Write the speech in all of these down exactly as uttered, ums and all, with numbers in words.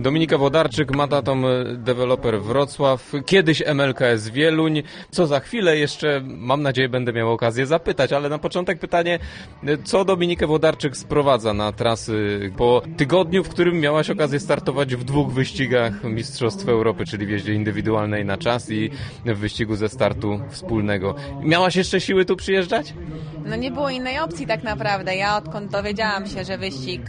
Dominika Włodarczyk, Matatom deweloper Wrocław, kiedyś M L K S Wieluń, co za chwilę jeszcze, mam nadzieję, będę miał okazję zapytać, ale na początek pytanie, co Dominikę Włodarczyk sprowadza na trasy po tygodniu, w którym miałaś okazję startować w dwóch wyścigach Mistrzostw Europy, czyli w jeździe indywidualnej na czas i w wyścigu ze startu wspólnego. Miałaś jeszcze siły tu przyjeżdżać? No nie było innej opcji tak naprawdę. Ja odkąd dowiedziałam się, że wyścig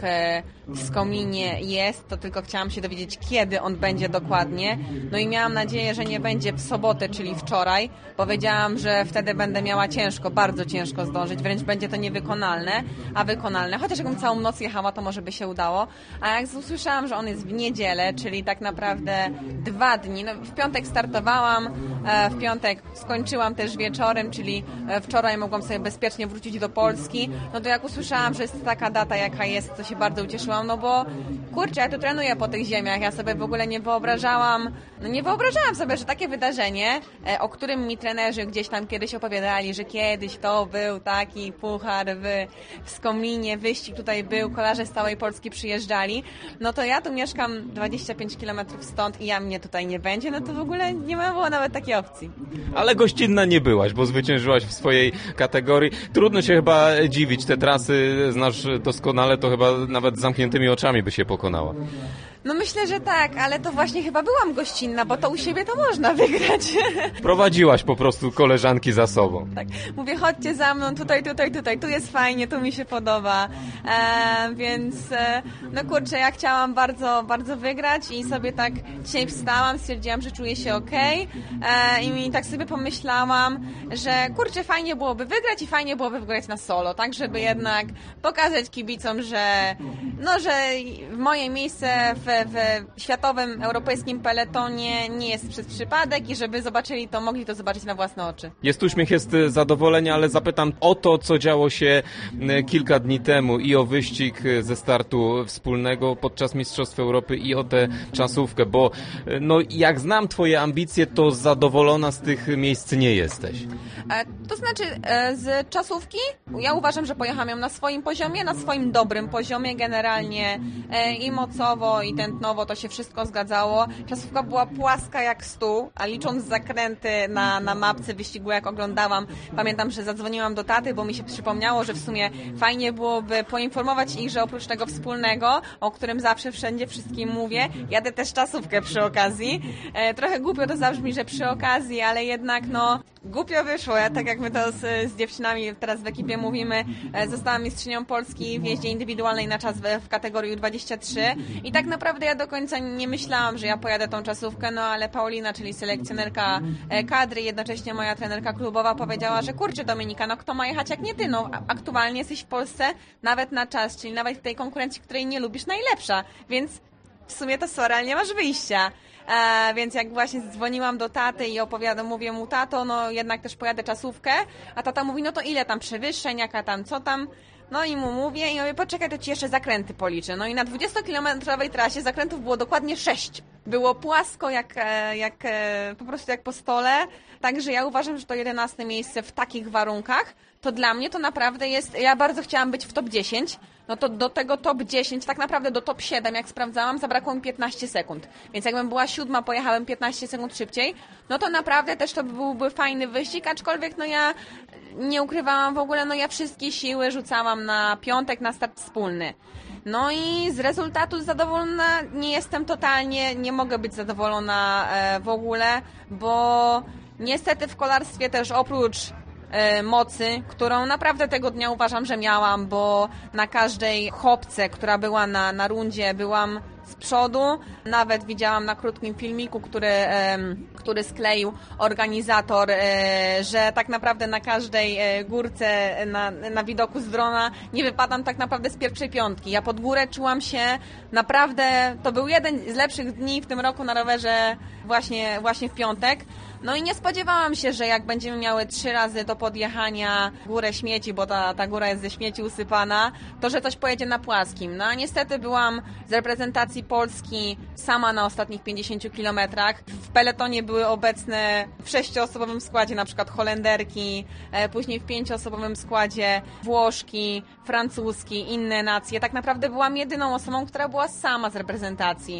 w Skominie jest, to tylko chciałam się dowiedzieć, kiedy on będzie dokładnie. No i miałam nadzieję, że nie będzie w sobotę, czyli wczoraj. Powiedziałam, że wtedy będę miała ciężko, bardzo ciężko zdążyć, wręcz będzie to niewykonalne, a wykonalne. Chociaż jakbym całą noc jechała, to może by się udało. A jak usłyszałam, że on jest w niedzielę, czyli tak naprawdę dwa dni. No, w piątek startowałam, w piątek skończyłam też wieczorem, czyli wczoraj mogłam sobie bezpiecznie wrócić do Polski. No to jak usłyszałam, że jest taka data, jaka jest, to się bardzo ucieszyłam, no bo kurczę, ja tu trenuję po tych ziemiach, ja sobie w ogóle nie wyobrażałam, no nie wyobrażałam sobie, że takie wydarzenie, o którym mi trenerzy gdzieś tam kiedyś opowiadali, że kiedyś to był taki puchar w, w Skominie, wyścig tutaj był, kolarze z całej Polski przyjeżdżali, no to ja tu mieszkam dwadzieścia pięć kilometrów stąd i ja mnie tutaj nie będzie, no to w ogóle nie ma było nawet takiej opcji. Ale gościnna nie byłaś, bo zwyciężyłaś w swojej kategorii. Trudno się chyba dziwić, te trasy znasz doskonale, to chyba nawet z zamkniętymi oczami by się pokonała. No myślę, że tak, ale to właśnie chyba byłam gościnna, bo to u siebie to można wygrać. Prowadziłaś po prostu koleżanki za sobą. Tak, mówię, chodźcie za mną, tutaj, tutaj, tutaj, tu jest fajnie, tu mi się podoba, e, więc e, no kurczę, ja chciałam bardzo, bardzo wygrać i sobie tak dzisiaj wstałam, stwierdziłam, że czuję się okej e, i tak sobie pomyślałam, że kurczę, fajnie byłoby wygrać i fajnie byłoby wygrać na solo, tak, żeby jednak pokazać kibicom, że no, że moje miejsce w w światowym, europejskim peletonie nie jest przez przypadek i żeby zobaczyli to, mogli to zobaczyć na własne oczy. Jest uśmiech, jest zadowolenie, ale zapytam o to, co działo się kilka dni temu i o wyścig ze startu wspólnego podczas Mistrzostw Europy i o tę czasówkę, bo no, jak znam twoje ambicje, to zadowolona z tych miejsc nie jesteś. E, to znaczy e, z czasówki ja uważam, że pojechałam ją na swoim poziomie, na swoim dobrym poziomie, generalnie e, i mocowo, i tętnowo to się wszystko zgadzało. Czasówka była płaska jak stół, a licząc zakręty na, na mapce wyścigu, jak oglądałam, pamiętam, że zadzwoniłam do taty, bo mi się przypomniało, że w sumie fajnie byłoby poinformować ich, że oprócz tego wspólnego, o którym zawsze wszędzie wszystkim mówię, jadę też czasówkę przy okazji. E, trochę głupio to zabrzmi, że przy okazji, ale jednak no głupio wyszło. Ja, tak jak my to z, z dziewczynami teraz w ekipie mówimy, e, zostałam mistrzynią Polski w jeździe indywidualnej na czas w, w kategorii U dwadzieścia trzy i tak naprawdę ja do końca nie myślałam, że ja pojadę tą czasówkę, no ale Paulina, czyli selekcjonerka e, kadry, jednocześnie moja trenerka klubowa powiedziała, że kurczę Dominika, no kto ma jechać jak nie ty, no aktualnie jesteś w Polsce nawet na czas, czyli nawet w tej konkurencji, której nie lubisz, najlepsza, więc w sumie to sorry, ale nie masz wyjścia. E, więc jak właśnie dzwoniłam do taty i opowiadam, mówię mu, tato, no jednak też pojadę czasówkę, a tata mówi, no to ile tam przewyższeń, jaka tam, co tam, no i mu mówię i mówię, poczekaj, to ci jeszcze zakręty policzę. No i na dwudziestokilometrowej trasie zakrętów było dokładnie sześć. Było płasko jak, jak po prostu jak po stole, także ja uważam, że to jedenaste miejsce w takich warunkach, to dla mnie to naprawdę jest, ja bardzo chciałam być w top dziesięć, no to do tego top dziesięć, tak naprawdę do top siedem, jak sprawdzałam, zabrakło mi piętnaście sekund. Więc jakbym była siódma, pojechałem piętnaście sekund szybciej, no to naprawdę też to byłby fajny wyścig, aczkolwiek no ja nie ukrywałam w ogóle, no ja wszystkie siły rzucałam na piątek, na start wspólny. No i z rezultatu zadowolona nie jestem totalnie, nie mogę być zadowolona e, w ogóle, bo niestety w kolarstwie też oprócz mocy, którą naprawdę tego dnia uważam, że miałam, bo na każdej chopce, która była na, na rundzie, byłam z przodu. Nawet widziałam na krótkim filmiku, który, który skleił organizator, że tak naprawdę na każdej górce, na, na widoku z drona nie wypadam tak naprawdę z pierwszej piątki. Ja pod górę czułam się naprawdę, to był jeden z lepszych dni w tym roku na rowerze właśnie, właśnie w piątek. No i nie spodziewałam się, że jak będziemy miały trzy razy do podjechania górę śmieci, bo ta, ta góra jest ze śmieci usypana, to że coś pojedzie na płaskim. No a niestety byłam z reprezentacji Polski sama na ostatnich pięćdziesięciu kilometrach. W peletonie były obecne w sześcioosobowym składzie na przykład Holenderki, e, później w pięcioosobowym składzie Włoszki, Francuski, inne nacje. Tak naprawdę byłam jedyną osobą, która była sama z reprezentacji.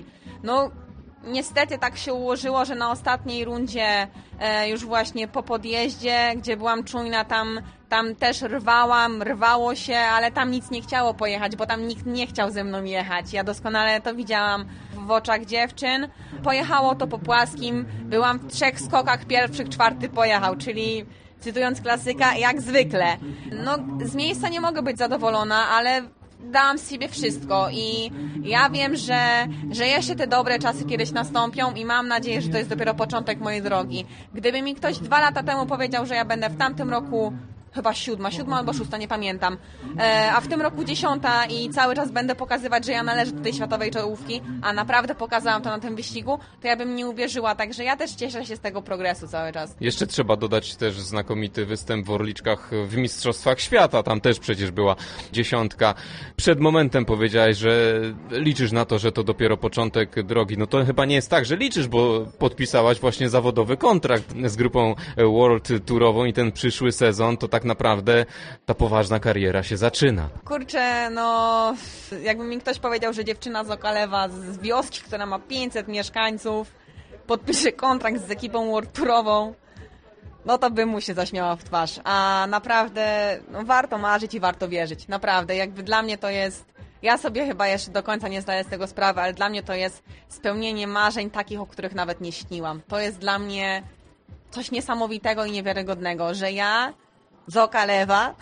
no niestety tak się ułożyło, że na ostatniej rundzie e, już właśnie po podjeździe, gdzie byłam czujna, tam, tam też rwałam, rwało się, ale tam nic nie chciało pojechać, bo tam nikt nie chciał ze mną jechać. Ja doskonale to widziałam w oczach dziewczyn. Pojechało to po płaskim, byłam w trzech skokach pierwszych, czwarty pojechał, czyli cytując klasyka, jak zwykle. No z miejsca nie mogę być zadowolona, ale dałam z siebie wszystko i ja wiem, że, że jeszcze te dobre czasy kiedyś nastąpią i mam nadzieję, że to jest dopiero początek mojej drogi. Gdyby mi ktoś dwa lata temu powiedział, że ja będę w tamtym roku chyba siódma, siódma albo szósta, nie pamiętam, e, a w tym roku dziesiąta i cały czas będę pokazywać, że ja należę do tej światowej czołówki, a naprawdę pokazałam to na tym wyścigu, to ja bym nie uwierzyła, także ja też cieszę się z tego progresu cały czas. Jeszcze trzeba dodać też znakomity występ w Orliczkach w Mistrzostwach Świata, tam też przecież była dziesiątka. Przed momentem powiedziałeś, że liczysz na to, że to dopiero początek drogi. No to chyba nie jest tak, że liczysz, bo podpisałaś właśnie zawodowy kontrakt z grupą World Tourową i ten przyszły sezon to tak naprawdę ta poważna kariera się zaczyna. Kurczę, no jakby mi ktoś powiedział, że dziewczyna z Okalewa, z wioski, która ma pięćset mieszkańców, podpisze kontrakt z ekipą World Tourową, no to bym mu się zaśmiała w twarz. A naprawdę no, warto marzyć i warto wierzyć. Naprawdę, jakby dla mnie to jest... Ja sobie chyba jeszcze do końca nie zdaję z tego sprawy, ale dla mnie to jest spełnienie marzeń takich, o których nawet nie śniłam. To jest dla mnie coś niesamowitego i niewiarygodnego, że ja z Okalewa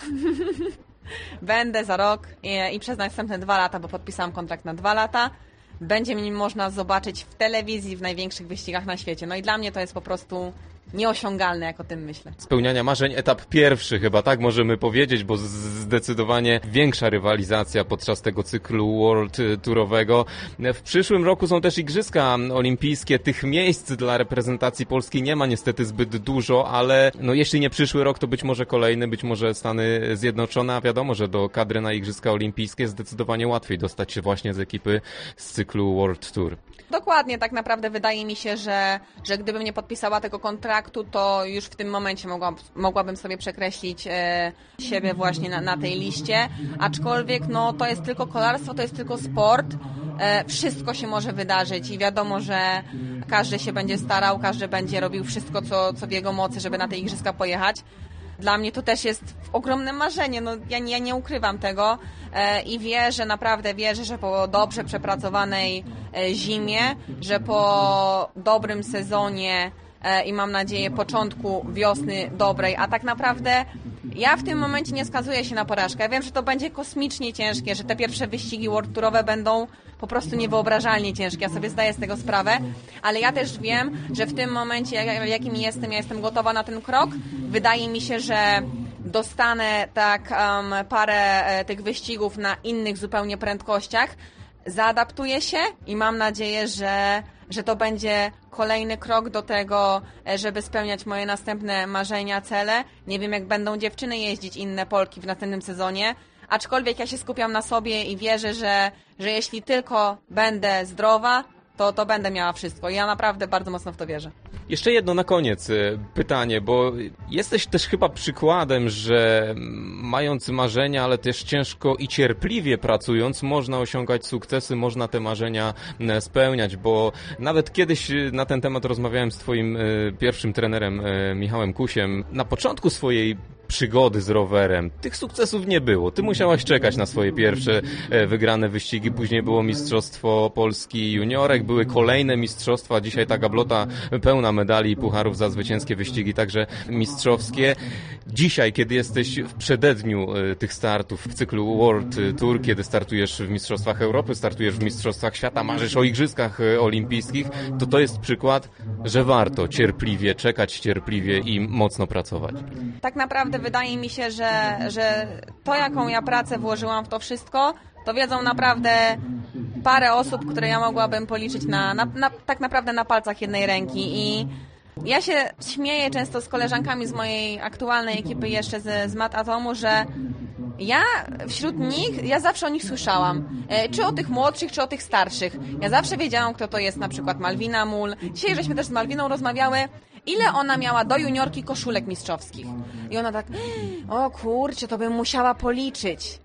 będę za rok i, i przez następne dwa lata, bo podpisałam kontrakt na dwa lata, będzie mnie można zobaczyć w telewizji w największych wyścigach na świecie. No i dla mnie to jest po prostu nieosiągalne, jak o tym myślę. Spełniania marzeń, etap pierwszy chyba, tak możemy powiedzieć, bo zdecydowanie większa rywalizacja podczas tego cyklu World Tourowego. W przyszłym roku są też Igrzyska Olimpijskie. Tych miejsc dla reprezentacji Polski nie ma niestety zbyt dużo, ale no jeśli nie przyszły rok, to być może kolejny, być może Stany Zjednoczone, a wiadomo, że do kadry na Igrzyska Olimpijskie zdecydowanie łatwiej dostać się właśnie z ekipy z cyklu World Tour. Dokładnie, tak naprawdę wydaje mi się, że, że gdybym nie podpisała tego kontraktu, to już w tym momencie mogłam, mogłabym sobie przekreślić e, siebie właśnie na, na tej liście, aczkolwiek no to jest tylko kolarstwo, to jest tylko sport, e, wszystko się może wydarzyć i wiadomo, że każdy się będzie starał, każdy będzie robił wszystko, co, co w jego mocy, żeby na te igrzyska pojechać. Dla mnie to też jest ogromne marzenie, no ja nie, ja nie ukrywam tego e, i wierzę, naprawdę wierzę, że po dobrze przepracowanej e, zimie, że po dobrym sezonie e, i mam nadzieję początku wiosny dobrej, a tak naprawdę ja w tym momencie nie skazuję się na porażkę. Ja wiem, że to będzie kosmicznie ciężkie, że te pierwsze wyścigi World Tourowe będą po prostu niewyobrażalnie ciężkie. Ja sobie zdaję z tego sprawę, ale ja też wiem, że w tym momencie, w jakim jestem, ja jestem gotowa na ten krok. Wydaje mi się, że dostanę tak um, parę e, tych wyścigów na innych zupełnie prędkościach, zaadaptuję się i mam nadzieję, że, że to będzie kolejny krok do tego, żeby spełniać moje następne marzenia, cele. Nie wiem, jak będą dziewczyny jeździć, inne Polki w następnym sezonie, aczkolwiek ja się skupiam na sobie i wierzę, że, że jeśli tylko będę zdrowa, to, to będę miała wszystko. I ja naprawdę bardzo mocno w to wierzę. Jeszcze jedno na koniec pytanie, bo jesteś też chyba przykładem, że mając marzenia, ale też ciężko i cierpliwie pracując, można osiągać sukcesy, można te marzenia spełniać, bo nawet kiedyś na ten temat rozmawiałem z twoim pierwszym trenerem Michałem Kusiem. Na początku swojej przygody z rowerem tych sukcesów nie było. Ty musiałaś czekać na swoje pierwsze wygrane wyścigi, później było Mistrzostwo Polski Juniorek, były kolejne mistrzostwa, dzisiaj ta gablota pełna medali i pucharów za zwycięskie wyścigi, także mistrzowskie. Dzisiaj, kiedy jesteś w przededniu tych startów w cyklu World Tour, kiedy startujesz w Mistrzostwach Europy, startujesz w Mistrzostwach Świata, marzysz o Igrzyskach Olimpijskich, to to jest przykład, że warto cierpliwie czekać, cierpliwie i mocno pracować. Tak naprawdę wydaje mi się, że, że to, jaką ja pracę włożyłam w to wszystko, to wiedzą naprawdę parę osób, które ja mogłabym policzyć na, na, na, tak naprawdę na palcach jednej ręki. I ja się śmieję często z koleżankami z mojej aktualnej ekipy jeszcze z, z Mat Atomu, że ja wśród nich, ja zawsze o nich słyszałam. E, czy o tych młodszych, czy o tych starszych. Ja zawsze wiedziałam, kto to jest na przykład Malwina Mul. Dzisiaj żeśmy też z Malwiną rozmawiały, ile ona miała do juniorki koszulek mistrzowskich. I ona tak, o kurczę, to bym musiała policzyć.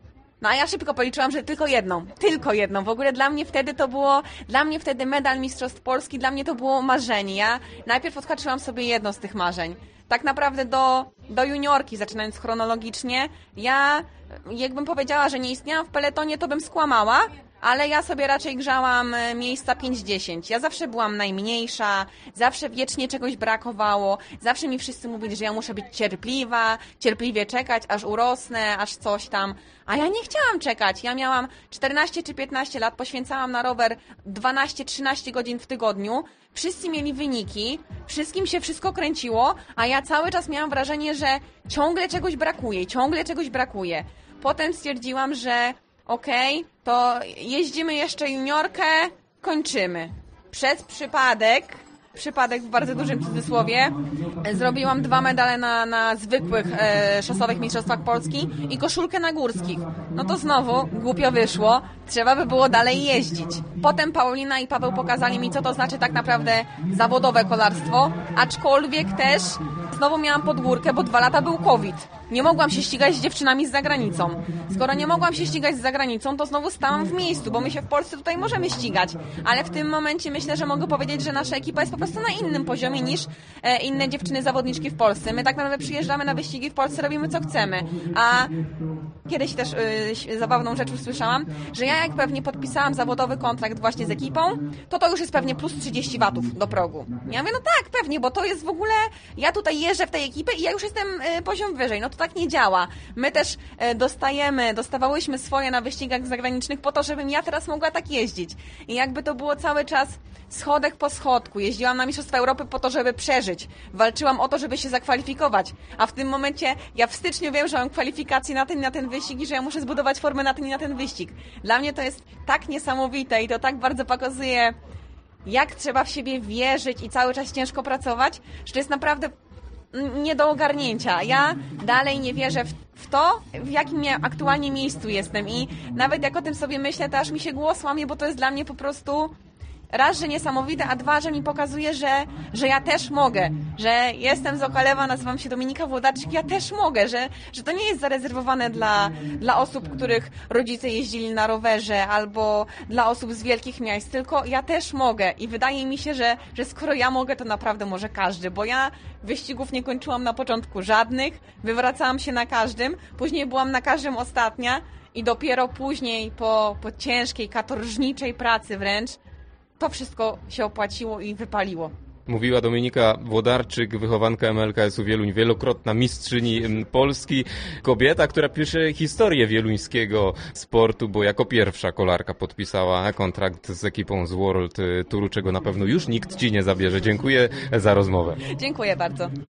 No a ja szybko policzyłam, że tylko jedną, tylko jedną. W ogóle dla mnie wtedy to było, dla mnie wtedy medal Mistrzostw Polski, dla mnie to było marzenie. Ja najpierw odhaczyłam sobie jedno z tych marzeń. Tak naprawdę do, do juniorki, zaczynając chronologicznie, ja jakbym powiedziała, że nie istniałam w peletonie, to bym skłamała, ale ja sobie raczej grzałam miejsca pięć dziesięć. Ja zawsze byłam najmniejsza, zawsze wiecznie czegoś brakowało, zawsze mi wszyscy mówili, że ja muszę być cierpliwa, cierpliwie czekać, aż urosnę, aż coś tam. A ja nie chciałam czekać. Ja miałam czternaście czy piętnaście lat, poświęcałam na rower dwanaście trzynaście godzin w tygodniu. Wszyscy mieli wyniki, wszystkim się wszystko kręciło, a ja cały czas miałam wrażenie, że ciągle czegoś brakuje, ciągle czegoś brakuje. Potem stwierdziłam, że okej, okay, to jeździmy jeszcze juniorkę, kończymy. Przez przypadek, przypadek w bardzo dużym cudzysłowie, zrobiłam dwa medale na, na zwykłych e, szosowych mistrzostwach Polski i koszulkę na górskich. No to znowu głupio wyszło, trzeba by było dalej jeździć. Potem Paulina i Paweł pokazali mi, co to znaczy tak naprawdę zawodowe kolarstwo, aczkolwiek też znowu miałam podgórkę, bo dwa lata był COVID. Nie mogłam się ścigać z dziewczynami z zagranicą. Skoro nie mogłam się ścigać z zagranicą, to znowu stałam w miejscu, bo my się w Polsce tutaj możemy ścigać. Ale w tym momencie myślę, że mogę powiedzieć, że nasza ekipa jest po prostu na innym poziomie niż e, inne dziewczyny zawodniczki w Polsce. My tak naprawdę przyjeżdżamy na wyścigi w Polsce, robimy co chcemy. A kiedyś też y, zabawną rzecz usłyszałam, że ja jak pewnie podpisałam zawodowy kontrakt właśnie z ekipą, to to już jest pewnie plus trzydzieści watów do progu. Ja mówię, no tak, pewnie, bo to jest w ogóle, ja tutaj jeżdżę w tej ekipie i ja już jestem y, poziom wyżej. No to tak nie działa. My też y, dostajemy, dostawałyśmy swoje na wyścigach zagranicznych po to, żebym ja teraz mogła tak jeździć. I jakby to było cały czas schodek po schodku. Jeździłam na Mistrzostwa Europy po to, żeby przeżyć. Walczyłam o to, żeby się zakwalifikować. A w tym momencie ja w styczniu wiem, że mam kwalifikacje na ten na ten wyścig i że ja muszę zbudować formę na ten i na ten wyścig. Dla mnie to jest tak niesamowite i to tak bardzo pokazuje, jak trzeba w siebie wierzyć i cały czas ciężko pracować, że to jest naprawdę nie do ogarnięcia. Ja dalej nie wierzę w, w to, w jakim ja aktualnie miejscu jestem i nawet jak o tym sobie myślę, to aż mi się głos łamie, bo to jest dla mnie po prostu raz, że niesamowite, a dwa, że mi pokazuje, że, że ja też mogę, że jestem z Okalewa, nazywam się Dominika Włodarczyk, ja też mogę, że, że to nie jest zarezerwowane dla, dla osób, których rodzice jeździli na rowerze albo dla osób z wielkich miast, tylko ja też mogę i wydaje mi się, że, że skoro ja mogę, to naprawdę może każdy, bo ja wyścigów nie kończyłam na początku żadnych, wywracałam się na każdym, później byłam na każdym ostatnia i dopiero później po, po ciężkiej, katorżniczej pracy wręcz to wszystko się opłaciło i wypaliło. Mówiła Dominika Włodarczyk, wychowanka M L K S-u Wieluń, wielokrotna mistrzyni Polski. Kobieta, która pisze historię wieluńskiego sportu, bo jako pierwsza kolarka podpisała kontrakt z ekipą z World Touru, czego na pewno już nikt ci nie zabierze. Dziękuję za rozmowę. Dziękuję bardzo.